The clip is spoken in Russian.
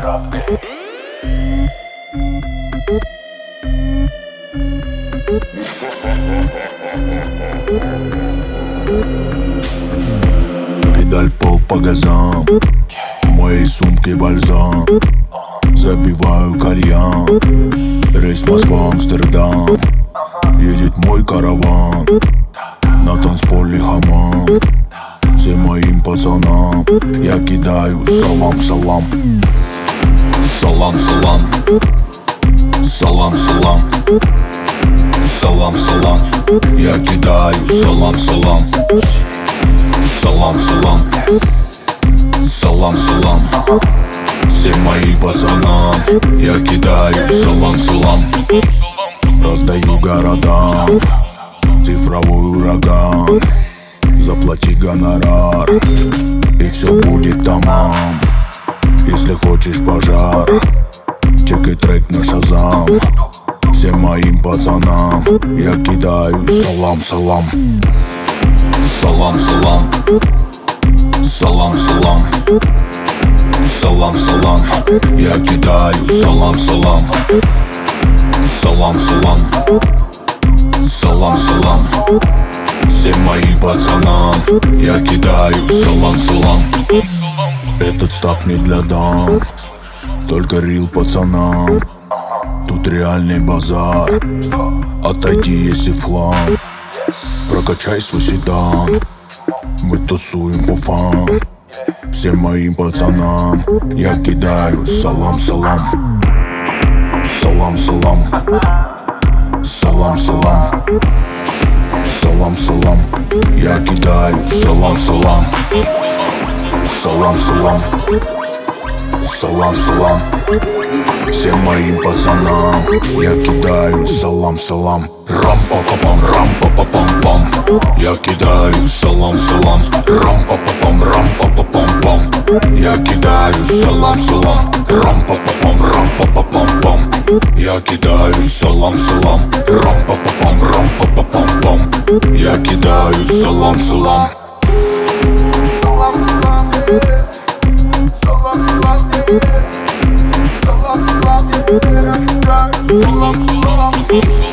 рэп. Педаль пол по газам, в моей сумке бальзам. Забиваю кальян, рейс Москва, Амстердам. Едет мой караван, на танцполе хамам. Всем моим пацанам я кидаю салам, салам. Салам, салам. Салам, салам. Салам, салам. Я кидаю салам, салам. Салам, салам. Салам, салам. Всем моим пацанам я кидаю салам, салам. Раздаю городам цифровой ураган. Заплати гонорар, и все будет тамам. Если хочешь пожар, чекай трек на Шазам. Всем моим пацанам я кидаю салам, салам. Салам, салам. Салам, салам. Салам, салам. Я кидаю салам, салам. Салам, салам. Салам, салам. Всем моим пацанам я кидаю салам, салам. Этот став не для дам, только рил пацанам. Тут реальный базар, отойди, если флам. Прокачай свой седан, мы тусуем по фан. Всем моим пацанам я кидаю салам, салам. Салам, салам. Салам, салам. Салам, салам. Я кидаю салам, салам. Салам, салам. Салам, салам. Всем моим пацанам я кидаю салам, салам. Рам-па-па-пам, рам-па-па-пам-пам. Я кидаю салам, салам. Рам-па-па-пам, рам-па-па-пам-пам. Я кидаю салам, салам. Рам-па-па-пам, рам-па-па-пам-пам. Я кидаю салам, салам. Рам-па-па-пам, рам-па-па-пам-пам. Я кидаю салам, салам. Салам, салам.